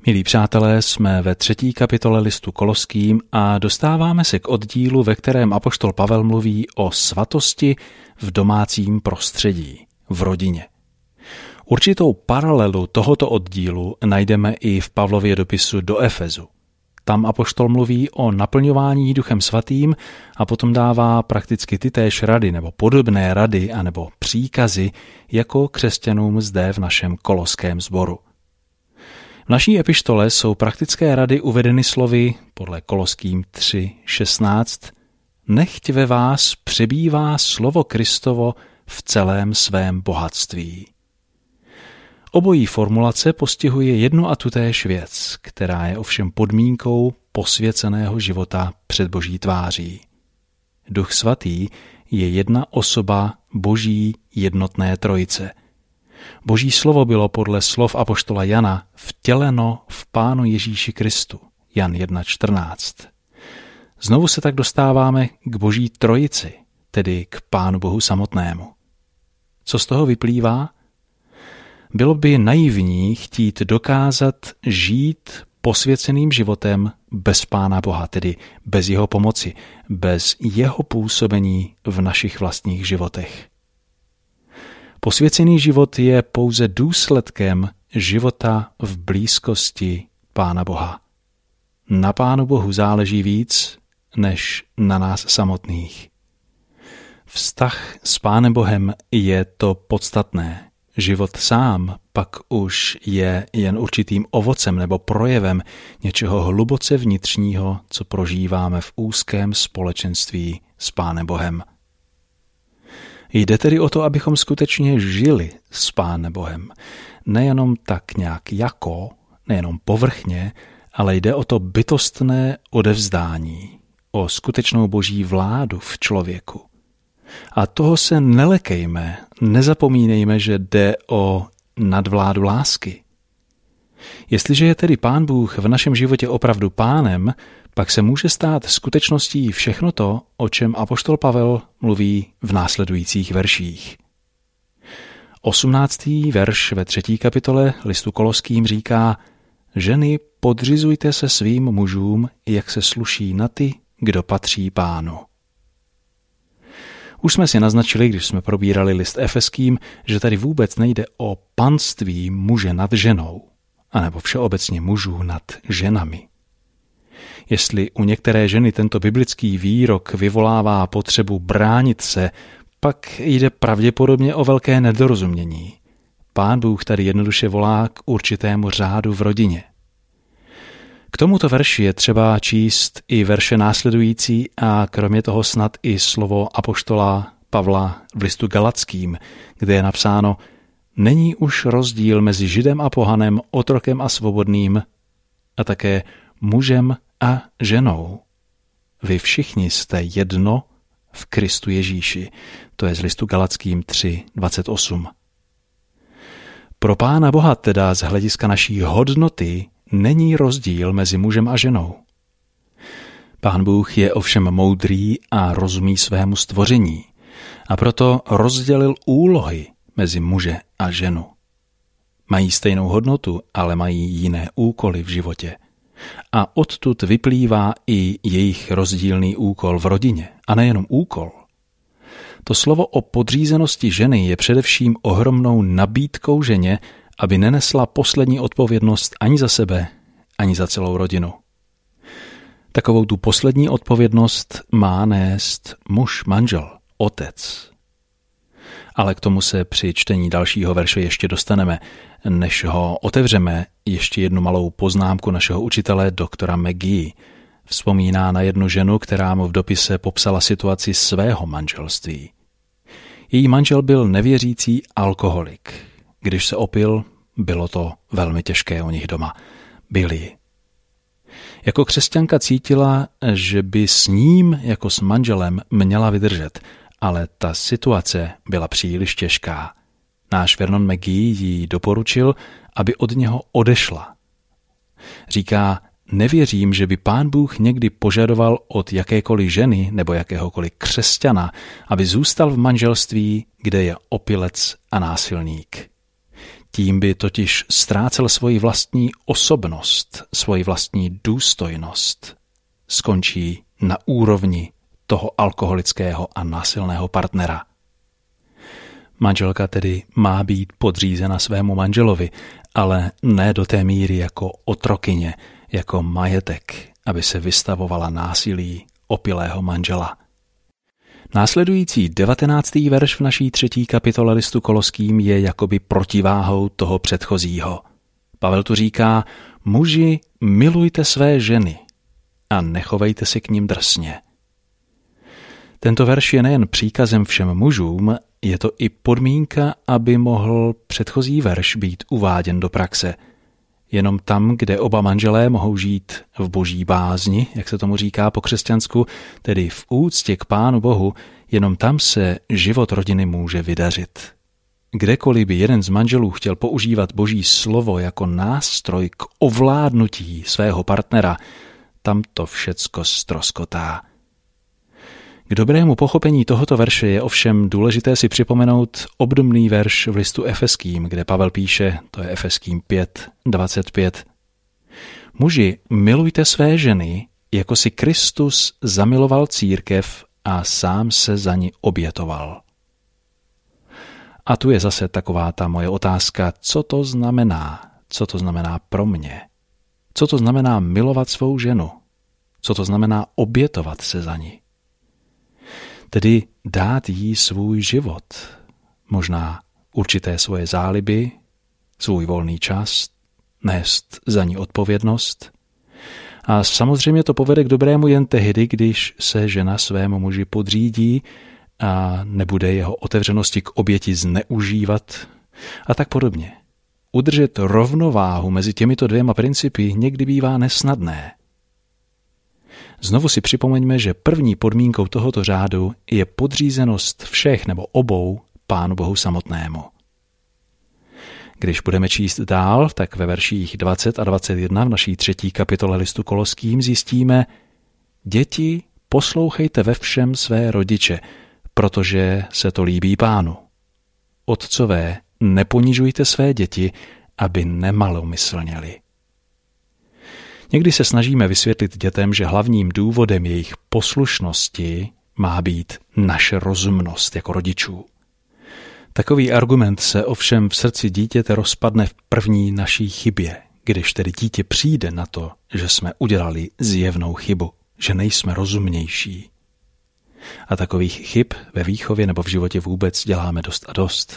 Milí přátelé, jsme ve 3. kapitole listu Koloským a dostáváme se k oddílu, ve kterém apoštol Pavel mluví o svatosti v domácím prostředí, v rodině. Určitou paralelu tohoto oddílu najdeme i v Pavlově dopisu do Efezu. Tam apoštol mluví o naplňování Duchem svatým a potom dává prakticky tytéž rady nebo podobné rady anebo příkazy jako křesťanům zde v našem koloském sboru. V naší epištole jsou praktické rady uvedeny slovy podle Koloským 3:16. Nechť ve vás přebývá slovo Kristovo v celém svém bohatství. Obojí formulace postihuje jednu a tutéž věc, která je ovšem podmínkou posvěceného života před Boží tváří. Duch svatý je jedna osoba Boží jednotné trojice. Boží slovo bylo podle slov apoštola Jana vtěleno v Pánu Ježíši Kristu. Jan 1:14. Znovu se tak dostáváme k Boží trojici, tedy k Pánu Bohu samotnému. Co z toho vyplývá? Bylo by naivní chtít dokázat žít posvěceným životem bez Pána Boha, tedy bez jeho pomoci, bez jeho působení v našich vlastních životech. Posvěcený život je pouze důsledkem života v blízkosti Pána Boha. Na Pánu Bohu záleží víc než na nás samotných. Vztah s Pánem Bohem je to podstatné. Život sám pak už je jen určitým ovocem nebo projevem něčeho hluboce vnitřního, co prožíváme v úzkém společenství s Pánem Bohem. Jde tedy o to, abychom skutečně žili s Pánem Bohem. Nejenom tak nějak nejenom povrchně, ale jde o to bytostné odevzdání, o skutečnou Boží vládu v člověku. A toho se nelekejme, nezapomínejme, že jde o nadvládu lásky. Jestliže je tedy Pán Bůh v našem životě opravdu pánem, pak se může stát skutečností všechno to, o čem apoštol Pavel mluví v následujících verších. 18. verš ve 3. kapitole listu Koloským říká: Ženy, podřizujte se svým mužům, jak se sluší na ty, kdo patří Pánu. Už jsme si naznačili, když jsme probírali list Efeským, že tady vůbec nejde o panství muže nad ženou, anebo všeobecně mužů nad ženami. Jestli u některé ženy tento biblický výrok vyvolává potřebu bránit se, pak jde pravděpodobně o velké nedorozumění. Pán Bůh tady jednoduše volá k určitému řádu v rodině. K tomuto verši je třeba číst i verše následující a kromě toho snad i slovo apoštola Pavla v listu Galackým, kde je napsáno: Není už rozdíl mezi Židem a pohanem, otrokem a svobodným, a také mužem a ženou. Vy všichni jste jedno v Kristu Ježíši. To je z listu Galackým 3:28. Pro Pána Boha teda z hlediska naší hodnoty není rozdíl mezi mužem a ženou. Pán Bůh je ovšem moudrý a rozumí svému stvoření a proto rozdělil úlohy mezi muže a ženu. Mají stejnou hodnotu, ale mají jiné úkoly v životě. A odtud vyplývá i jejich rozdílný úkol v rodině. A nejenom úkol. To slovo o podřízenosti ženy je především ohromnou nabídkou ženě, aby nenesla poslední odpovědnost ani za sebe, ani za celou rodinu. Takovou tu poslední odpovědnost má nést muž, manžel, otec. Ale k tomu se při čtení dalšího verše ještě dostaneme. Než ho otevřeme, ještě jednu malou poznámku našeho učitele doktora McGee. Vzpomíná na jednu ženu, která mu v dopise popsala situaci svého manželství. Její manžel byl nevěřící alkoholik. Když se opil, bylo to velmi těžké u nich doma. Byli. Jako křesťanka cítila, že by s ním jako s manželem měla vydržet, ale ta situace byla příliš těžká. Náš Vernon McGee jí doporučil, aby od něho odešla. Říká: Nevěřím, že by Pán Bůh někdy požadoval od jakékoliv ženy nebo jakéhokoliv křesťana, aby zůstal v manželství, kde je opilec a násilník. Tím by totiž ztrácel svoji vlastní osobnost, svoji vlastní důstojnost. Skončí na úrovni toho alkoholického a násilného partnera. Manželka tedy má být podřízena svému manželovi, ale ne do té míry jako otrokyně, jako majetek, aby se vystavovala násilí opilého manžela. Následující 19. verš v naší 3. kapitole listu Koloským je jakoby protiváhou toho předchozího. Pavel tu říká, muži, milujte své ženy a nechovejte se k nim drsně. Tento verš je nejen příkazem všem mužům, je to i podmínka, aby mohl předchozí verš být uváděn do praxe. Jenom tam, kde oba manželé mohou žít v boží bázni, jak se tomu říká po křesťansku, tedy v úctě k Pánu Bohu, jenom tam se život rodiny může vydařit. Kdekoliv by jeden z manželů chtěl používat boží slovo jako nástroj k ovládnutí svého partnera, tam to všecko ztroskotá. K dobrému pochopení tohoto verše je ovšem důležité si připomenout obdobný verš v listu Efeským, kde Pavel píše, to je Efeským 5:25. Muži, milujte své ženy, jako si Kristus zamiloval církev a sám se za ní obětoval. A tu je zase taková ta moje otázka, co to znamená? Co to znamená pro mě? Co to znamená milovat svou ženu? Co to znamená obětovat se za ní? Tedy dát jí svůj život, možná určité svoje záliby, svůj volný čas, nést za ní odpovědnost. A samozřejmě to povede k dobrému jen tehdy, když se žena svému muži podřídí a nebude jeho otevřenosti k oběti zneužívat a tak podobně. Udržet rovnováhu mezi těmito dvěma principy někdy bývá nesnadné. Znovu si připomeňme, že první podmínkou tohoto řádu je podřízenost všech nebo obou Pánu Bohu samotnému. Když budeme číst dál, tak ve verších 20 a 21 v naší 3. kapitole listu Koloským zjistíme: děti, poslouchejte ve všem své rodiče, protože se to líbí Pánu. Otcové, neponižujte své děti, aby nemalomyslněli. Někdy se snažíme vysvětlit dětem, že hlavním důvodem jejich poslušnosti má být naše rozumnost jako rodičů. Takový argument se ovšem v srdci dítěte rozpadne v první naší chybě, když tedy dítě přijde na to, že jsme udělali zjevnou chybu, že nejsme rozumnější. A takových chyb ve výchově nebo v životě vůbec děláme dost a dost.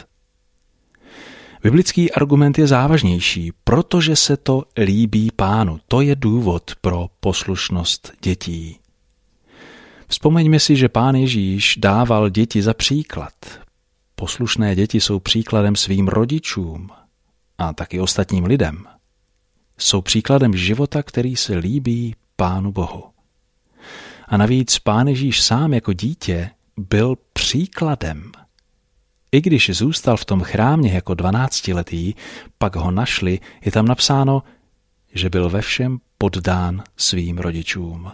Biblický argument je závažnější, protože se to líbí Pánu. To je důvod pro poslušnost dětí. Vzpomeňme si, že Pán Ježíš dával děti za příklad. Poslušné děti jsou příkladem svým rodičům a taky ostatním lidem. Jsou příkladem života, který se líbí Pánu Bohu. A navíc Pán Ježíš sám jako dítě byl příkladem. I když zůstal v tom chrámě jako 12letý, pak ho našli, je tam napsáno, že byl ve všem poddán svým rodičům.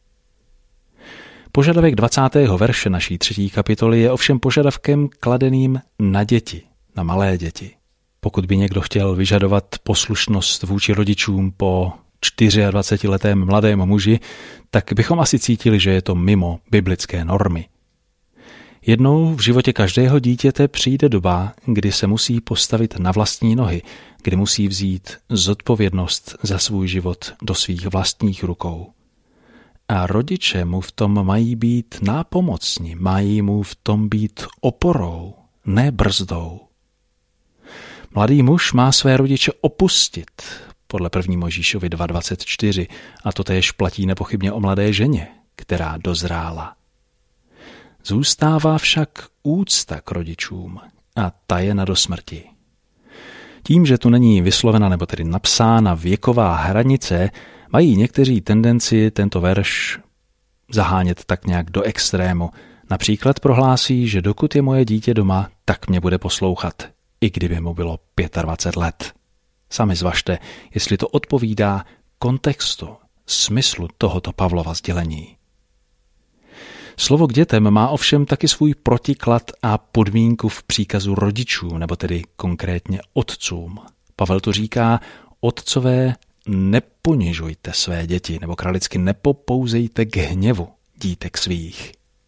Požadavek 20. verše naší 3. kapitoly je ovšem požadavkem kladeným na děti, na malé děti. Pokud by někdo chtěl vyžadovat poslušnost vůči rodičům po 24letém mladém muži, tak bychom asi cítili, že je to mimo biblické normy. Jednou v životě každého dítěte přijde doba, kdy se musí postavit na vlastní nohy, kdy musí vzít zodpovědnost za svůj život do svých vlastních rukou. A rodiče mu v tom mají být nápomocni, mají mu v tom být oporou, ne brzdou. Mladý muž má své rodiče opustit, podle 1. Mojžíšovi 2:24, a to též platí nepochybně o mladé ženě, která dozrála. Zůstává však úcta k rodičům a ta je na dosmrti. Tím, že tu není vyslovena nebo tedy napsána věková hranice, mají někteří tendenci tento verš zahánět tak nějak do extrému. Například prohlásí, že dokud je moje dítě doma, tak mě bude poslouchat, i kdyby mu bylo 25 let. Sami zvažte, jestli to odpovídá kontextu, smyslu tohoto Pavlova sdělení. Slovo k dětem má ovšem taky svůj protiklad a podmínku v příkazu rodičů, nebo tedy konkrétně otcům. Pavel tu říká, otcové, neponižujte své děti, nebo kralicky nepopouzejte k hněvu dítek svých.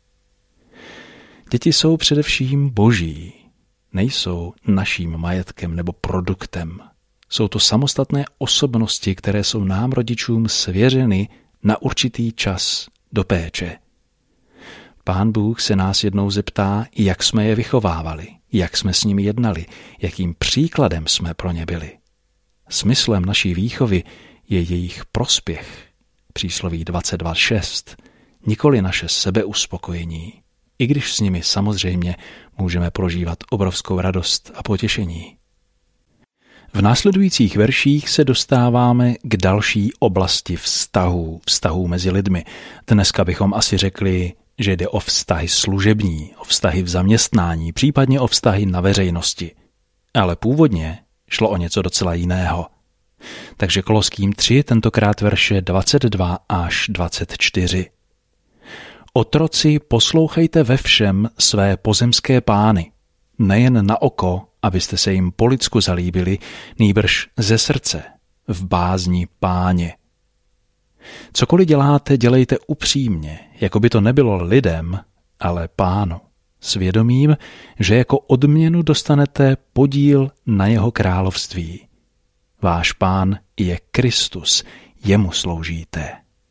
Děti jsou především boží, nejsou naším majetkem nebo produktem. Jsou to samostatné osobnosti, které jsou nám rodičům svěřeny na určitý čas do péče. Pán Bůh se nás jednou zeptá, jak jsme je vychovávali, jak jsme s nimi jednali, jakým příkladem jsme pro ně byli. Smyslem naší výchovy je jejich prospěch, přísloví 22.6, nikoli naše sebeuspokojení, i když s nimi samozřejmě můžeme prožívat obrovskou radost a potěšení. V následujících verších se dostáváme k další oblasti vztahů mezi lidmi. Dneska bychom asi řekli, že jde o vztahy služební, o vztahy v zaměstnání, případně o vztahy na veřejnosti. Ale původně šlo o něco docela jiného. Takže Koloským 3, tentokrát verše 22 až 24. Otroci, poslouchejte ve všem své pozemské pány, nejen na oko, abyste se jim po lidsku zalíbili, nýbrž ze srdce, v bázni Páně. Cokoliv děláte, dělejte upřímně, jako by to nebylo lidem, ale Pánu, s vědomím, že jako odměnu dostanete podíl na jeho království. Váš Pán je Kristus, jemu sloužíte.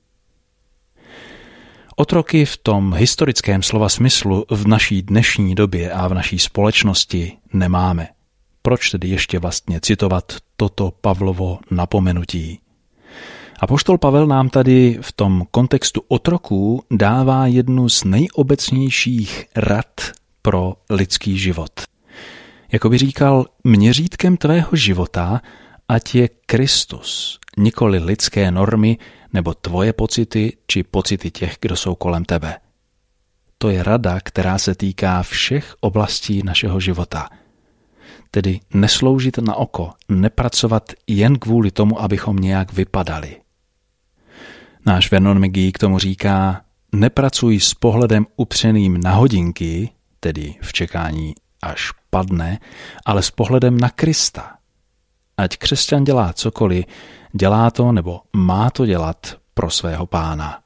Otroky v tom historickém slova smyslu v naší dnešní době a v naší společnosti nemáme. Proč tedy ještě vlastně citovat toto Pavlovo napomenutí? Apoštol Pavel nám tady v tom kontextu otroků dává jednu z nejobecnějších rad pro lidský život. Jakoby říkal, měřítkem tvého života ať je Kristus, nikoli lidské normy nebo tvoje pocity či pocity těch, kdo jsou kolem tebe. To je rada, která se týká všech oblastí našeho života. Tedy nesloužit na oko, nepracovat jen kvůli tomu, abychom nějak vypadali. Náš Vernon McGee k tomu říká, nepracuj s pohledem upřeným na hodinky, tedy v čekání až padne, ale s pohledem na Krista. Ať křesťan dělá cokoliv, dělá to nebo má to dělat pro svého Pána.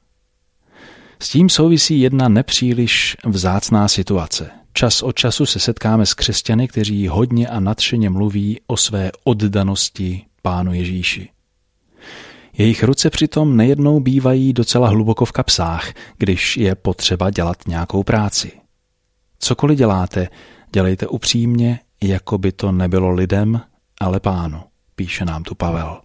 S tím souvisí jedna nepříliš vzácná situace. Čas od času se setkáme s křesťany, kteří hodně a nadšeně mluví o své oddanosti Pánu Ježíši. Jejich ruce přitom nejednou bývají docela hluboko v kapsách, když je potřeba dělat nějakou práci. Cokoliv děláte, dělejte upřímně, jako by to nebylo lidem, ale Pánu, píše nám tu Pavel.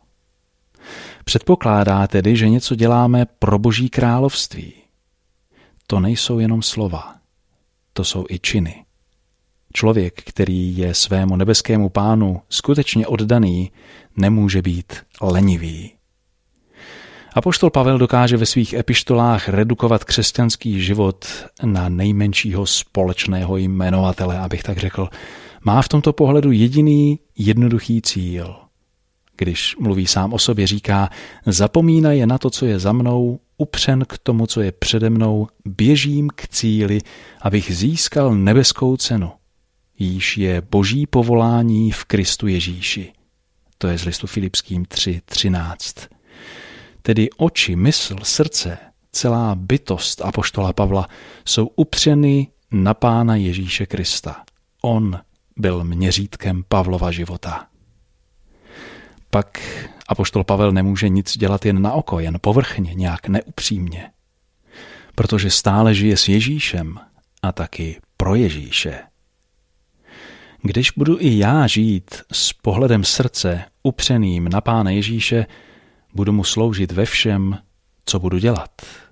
Předpokládá tedy, že něco děláme pro Boží království. To nejsou jenom slova, to jsou i činy. Člověk, který je svému nebeskému Pánu skutečně oddaný, nemůže být lenivý. Apoštol Pavel dokáže ve svých epištolách redukovat křesťanský život na nejmenšího společného jmenovatele, abych tak řekl. Má v tomto pohledu jediný jednoduchý cíl. Když mluví sám o sobě, říká, zapomínaje na to, co je za mnou, upřen k tomu, co je přede mnou, běžím k cíli, abych získal nebeskou cenu. Jíž je boží povolání v Kristu Ježíši. To je z listu Filipským 3:13. Tedy oči, mysl, srdce, celá bytost apoštola Pavla jsou upřeny na Pána Ježíše Krista. On byl měřítkem Pavlova života. Pak apoštol Pavel nemůže nic dělat jen na oko, jen povrchně, nějak neupřímně. Protože stále žije s Ježíšem a taky pro Ježíše. Když budu i já žít s pohledem srdce upřeným na Pána Ježíše, budu mu sloužit ve všem, co budu dělat.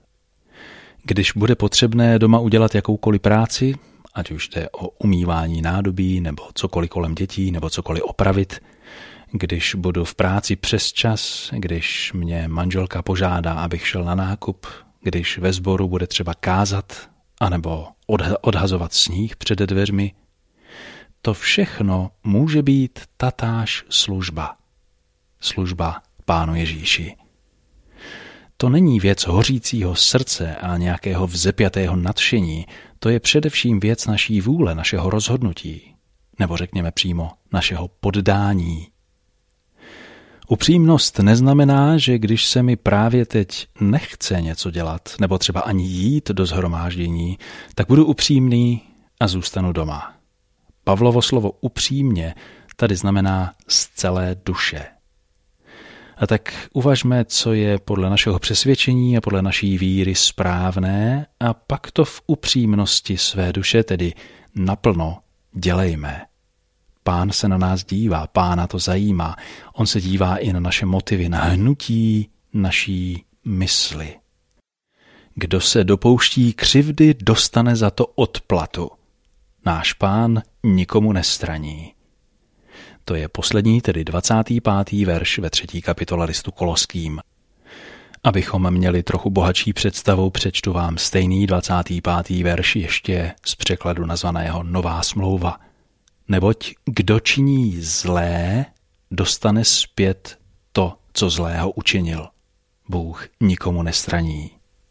Když bude potřebné doma udělat jakoukoliv práci, ať už jde o umývání nádobí, nebo cokoliv kolem dětí, nebo cokoliv opravit, když budu v práci přes čas, když mě manželka požádá, abych šel na nákup, když ve sboru bude třeba kázat, anebo odhazovat sníh před dveřmi, to všechno může být tatáž služba. Služba Pánu Ježíši. to není věc hořícího srdce a nějakého vzepjatého nadšení, to je především věc naší vůle, našeho rozhodnutí, nebo řekněme přímo našeho poddání. Upřímnost neznamená, že když se mi právě teď nechce něco dělat, nebo třeba ani jít do shromáždění, tak budu upřímný a zůstanu doma. Pavlovo slovo upřímně tady znamená z celé duše. A tak uvažme, co je podle našeho přesvědčení a podle naší víry správné a pak to v upřímnosti své duše, tedy naplno, dělejme. Pán se na nás dívá, Pána to zajímá. On se dívá i na naše motivy, na hnutí naší mysli. Kdo se dopouští křivdy, dostane za to odplatu. Náš Pán nikomu nestraní. To je poslední, tedy 25. verš ve 3. kapitole listu Koloským. Abychom měli trochu bohatší představu, přečtu vám stejný 25. verš ještě z překladu nazvaného Nová smlouva. Neboť kdo činí zlé, dostane zpět to, co zlého učinil. Bůh nikomu nestraní.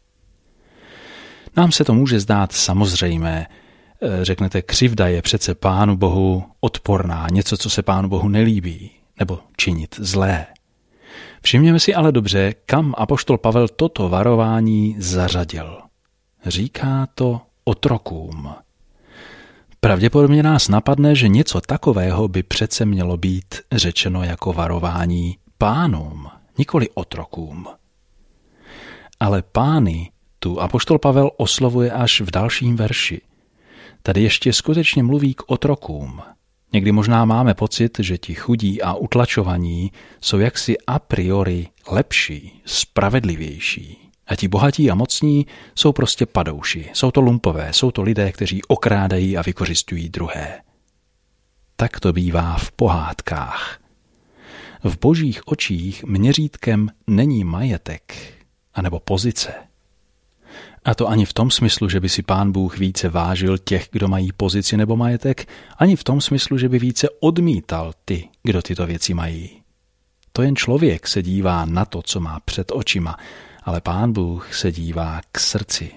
Nám se to může zdát samozřejmé. Řeknete, křivda je přece Pánu Bohu odporná, něco, co se Pánu Bohu nelíbí, nebo činit zlé. Všimněme si ale dobře, kam apoštol Pavel toto varování zařadil. Říká to otrokům. Pravděpodobně nás napadne, že něco takového by přece mělo být řečeno jako varování pánům, nikoli otrokům. Ale pány tu apoštol Pavel oslovuje až v dalším verši. Tady ještě skutečně mluví k otrokům. Někdy možná máme pocit, že ti chudí a utlačovaní jsou jaksi a priori lepší, spravedlivější. A ti bohatí a mocní jsou prostě padouši, jsou to lumpové, jsou to lidé, kteří okrádají a vykořisťují druhé. Tak to bývá v pohádkách. V božích očích měřítkem není majetek, anebo pozice. A to ani v tom smyslu, že by si Pán Bůh více vážil těch, kdo mají pozici nebo majetek, ani v tom smyslu, že by více odmítal ty, kdo tyto věci mají. To jen člověk se dívá na to, co má před očima, ale Pán Bůh se dívá k srdci.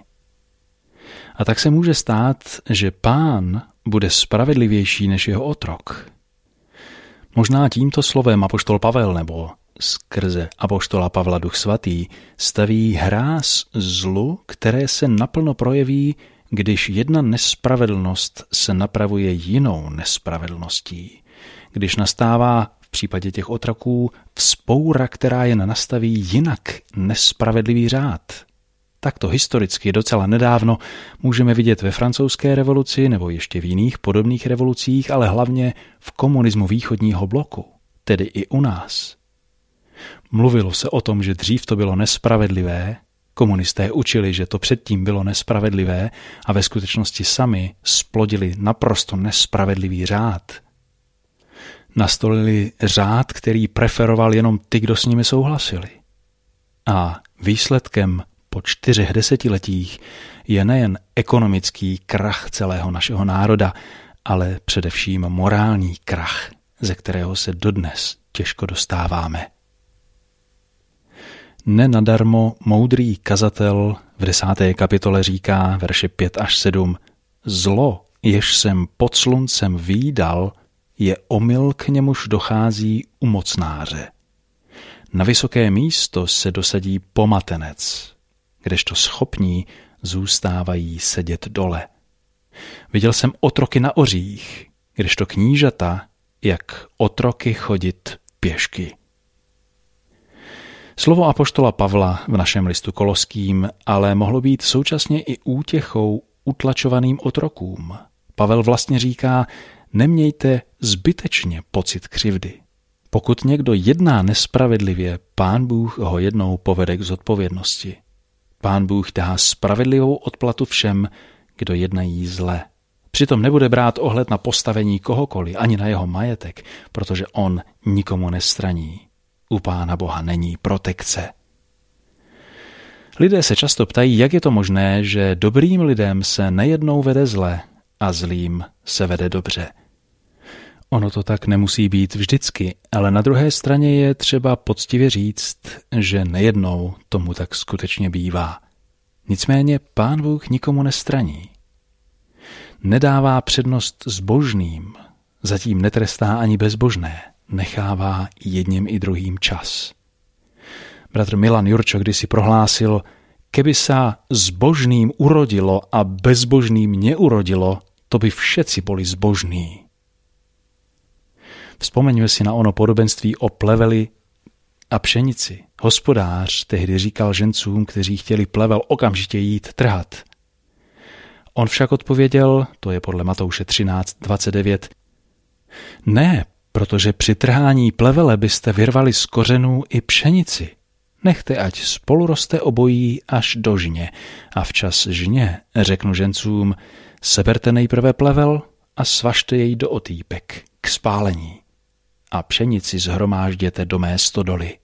A tak se může stát, že Pán bude spravedlivější než jeho otrok. Možná tímto slovem apoštol Pavel nebo skrze apoštola Pavla Duch Svatý staví hráz zlu, které se naplno projeví, když jedna nespravedlnost se napravuje jinou nespravedlností. Když nastává v případě těch otroků vzpoura, která jen nastaví jinak nespravedlivý řád. Takto historicky docela nedávno můžeme vidět ve francouzské revoluci nebo ještě v jiných podobných revolucích, ale hlavně v komunismu východního bloku, tedy i u nás. Mluvilo se o tom, že dřív to bylo nespravedlivé, komunisté učili, že to předtím bylo nespravedlivé a ve skutečnosti sami splodili naprosto nespravedlivý řád. Nastolili řád, který preferoval jenom ty, kdo s nimi souhlasili. A výsledkem po 4 desetiletích je nejen ekonomický krach celého našeho národa, ale především morální krach, ze kterého se dodnes těžko dostáváme. Nenadarmo moudrý kazatel v 10. kapitole říká verše 5 až 7: Zlo, jež jsem pod sluncem vídal, je omyl, k němuž dochází u mocnáře. Na vysoké místo se dosadí pomatenec, kdežto schopní zůstávají sedět dole. Viděl jsem otroky na ořích, kdežto knížata, jak otroky chodit pěšky. Slovo apoštola Pavla v našem listu Koloským ale mohlo být současně i útěchou utlačovaným otrokům. Pavel vlastně říká, nemějte zbytečně pocit křivdy. Pokud někdo jedná nespravedlivě, Pán Bůh ho jednou povede k zodpovědnosti. Pán Bůh dá spravedlivou odplatu všem, kdo jednají zle. Přitom nebude brát ohled na postavení kohokoliv, ani na jeho majetek, protože on nikomu nestraní. U Pána Boha není protekce. Lidé se často ptají, jak je to možné, že dobrým lidem se nejednou vede zle a zlým se vede dobře. Ono to tak nemusí být vždycky, ale na druhé straně je třeba poctivě říct, že nejednou tomu tak skutečně bývá. Nicméně Pán Bůh nikomu nestraní. Nedává přednost zbožným, zatím netrestá ani bezbožné, nechává jedním i druhým čas. Bratr Milan Jurčo kdysi prohlásil, keby sa zbožným urodilo a bezbožným neurodilo, to by všetci boli zbožní. Vzpomeňme si na ono podobenství o pleveli a pšenici. Hospodář tehdy říkal žencům, kteří chtěli plevel okamžitě jít trhat. On však odpověděl, to je podle Matouše 13:29, ne, protože při trhání plevele byste vyrvali z kořenů i pšenici. Nechte, ať spolu roste obojí až do žně. A včas žně řeknu žencům, seberte nejprve plevel a svažte jej do otýpek k spálení. A pšenici zhromážděte do mé stodoly.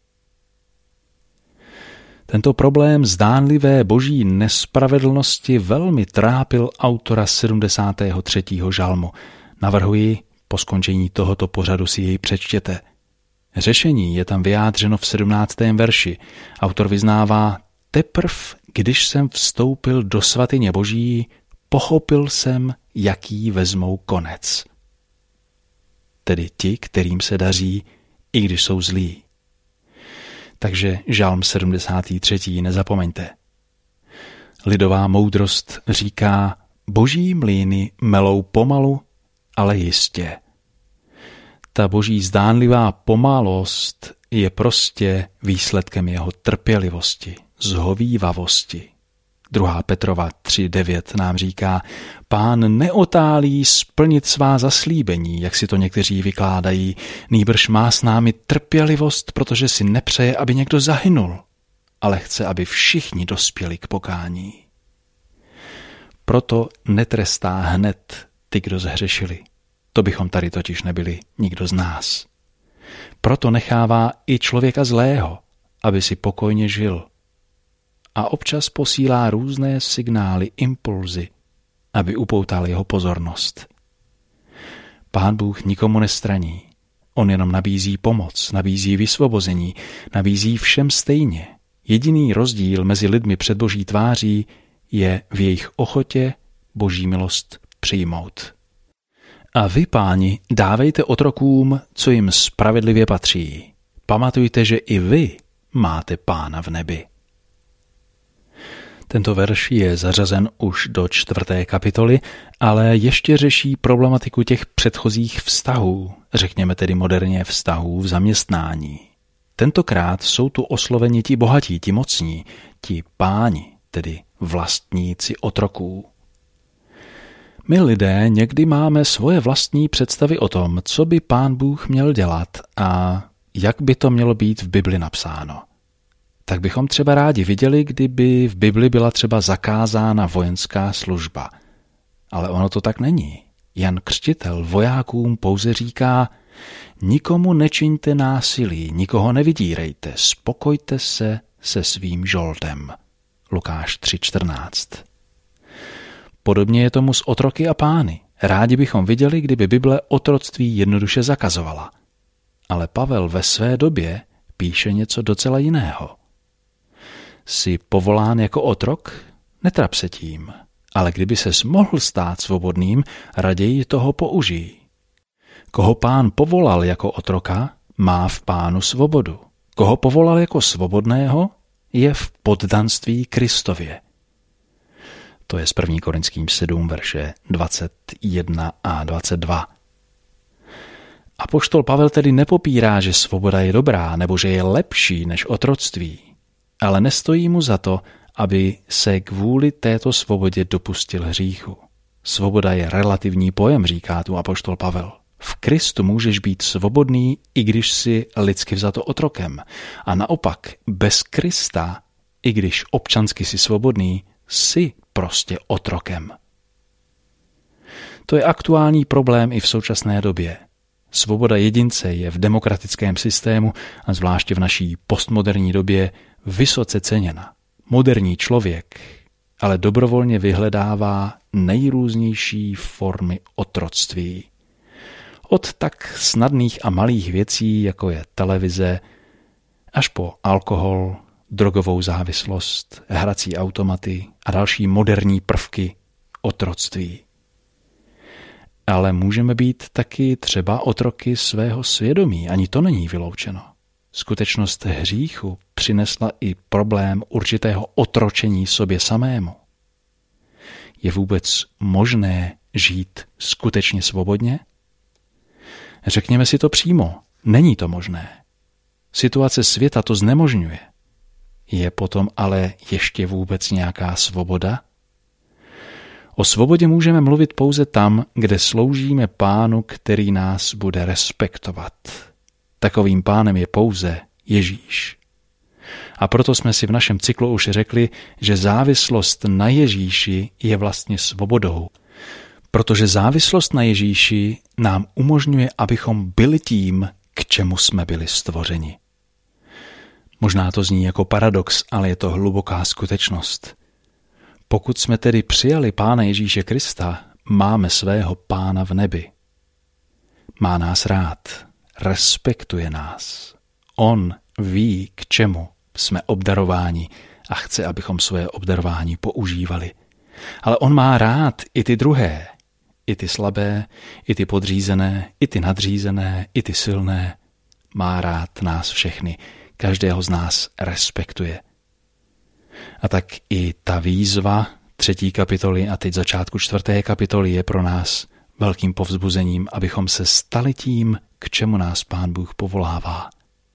Tento problém zdánlivé boží nespravedlnosti velmi trápil autora 73. žalmu. Navrhuji, po skončení tohoto pořadu si jej přečtěte. Řešení je tam vyjádřeno v 17. verši. Autor vyznává, teprv, když jsem vstoupil do svatyně boží, pochopil jsem, jaký vezmou konec. Tedy ti, kterým se daří, i když jsou zlí. Takže žalm 73. nezapomeňte. Lidová moudrost říká, boží mlýny melou pomalu, ale jistě. Ta boží zdánlivá pomalost je prostě výsledkem jeho trpělivosti, zhovívavosti. 2. Petrova 3:9 nám říká, Pán neotálí splnit svá zaslíbení, jak si to někteří vykládají, nýbrž má s námi trpělivost, protože si nepřeje, aby někdo zahynul, ale chce, aby všichni dospěli k pokání. Proto netrestá hned ty, kdo zhřešili. To bychom tady totiž nebyli nikdo z nás. Proto nechává i člověka zlého, aby si pokojně žil. A občas posílá různé signály, impulzy, aby upoutal jeho pozornost. Pán Bůh nikomu nestraní. On jenom nabízí pomoc, nabízí vysvobození, nabízí všem stejně. Jediný rozdíl mezi lidmi před boží tváří je v jejich ochotě boží milost přijmout. A vy, páni, dávejte otrokům, co jim spravedlivě patří. Pamatujte, že i vy máte Pána v nebi. Tento verš je zařazen už do 4. kapitoly, ale ještě řeší problematiku těch předchozích vztahů, řekněme tedy moderně vztahů v zaměstnání. Tentokrát jsou tu osloveni ti bohatí, ti mocní, ti páni, tedy vlastníci otroků. My lidé někdy máme svoje vlastní představy o tom, co by Pán Bůh měl dělat a jak by to mělo být v Bibli napsáno. Tak bychom třeba rádi viděli, kdyby v Bibli byla třeba zakázána vojenská služba. Ale ono to tak není. Jan Křtitel vojákům pouze říká, nikomu nečiňte násilí, nikoho nevydírejte, spokojte se se svým žoldem. Lukáš 3:14. Podobně je tomu s otroky a pány. Rádi bychom viděli, kdyby Bible otroctví jednoduše zakazovala. Ale Pavel ve své době píše něco docela jiného. Jsi povolán jako otrok? Netrap se tím. Ale kdyby ses mohl stát svobodným, raději toho použij. Koho Pán povolal jako otroka, má v Pánu svobodu. Koho povolal jako svobodného, je v poddanství Kristově. To je z 1. Korinským 7, verše 21 a 22. Apoštol Pavel tedy nepopírá, že svoboda je dobrá, nebo že je lepší než otroctví, ale nestojí mu za to, aby se kvůli této svobodě dopustil hříchu. Svoboda je relativní pojem, říká tu apoštol Pavel. V Kristu můžeš být svobodný, i když jsi lidsky vzato otrokem. A naopak, bez Krista, i když občansky jsi svobodný, jsi prostě otrokem. To je aktuální problém i v současné době. Svoboda jedince je v demokratickém systému a zvláště v naší postmoderní době vysoce ceněna. Moderní člověk ale dobrovolně vyhledává nejrůznější formy otroctví. Od tak snadných a malých věcí, jako je televize, až po alkohol, drogovou závislost, hrací automaty a další moderní prvky otroctví. Ale můžeme být taky třeba otroky svého svědomí, ani to není vyloučeno. Skutečnost hříchu přinesla i problém určitého otročení sobě samému. Je vůbec možné žít skutečně svobodně? Řekněme si to přímo, není to možné. Situace světa to znemožňuje. Je potom ale ještě vůbec nějaká svoboda? O svobodě můžeme mluvit pouze tam, kde sloužíme Pánu, který nás bude respektovat. Takovým pánem je pouze Ježíš. A proto jsme si v našem cyklu už řekli, že závislost na Ježíši je vlastně svobodou. Protože závislost na Ježíši nám umožňuje, abychom byli tím, k čemu jsme byli stvořeni. Možná to zní jako paradox, ale je to hluboká skutečnost. Pokud jsme tedy přijali Pána Ježíše Krista, máme svého Pána v nebi. Má nás rád, respektuje nás. On ví, k čemu jsme obdarováni a chce, abychom své obdarování používali. Ale on má rád i ty druhé, i ty slabé, i ty podřízené, i ty nadřízené, i ty silné. Má rád nás všechny, každého z nás respektuje. A tak i ta výzva 3. kapitoly a teď začátku 4. kapitoly je pro nás velkým povzbuzením, abychom se stali tím, k čemu nás Pán Bůh povolává.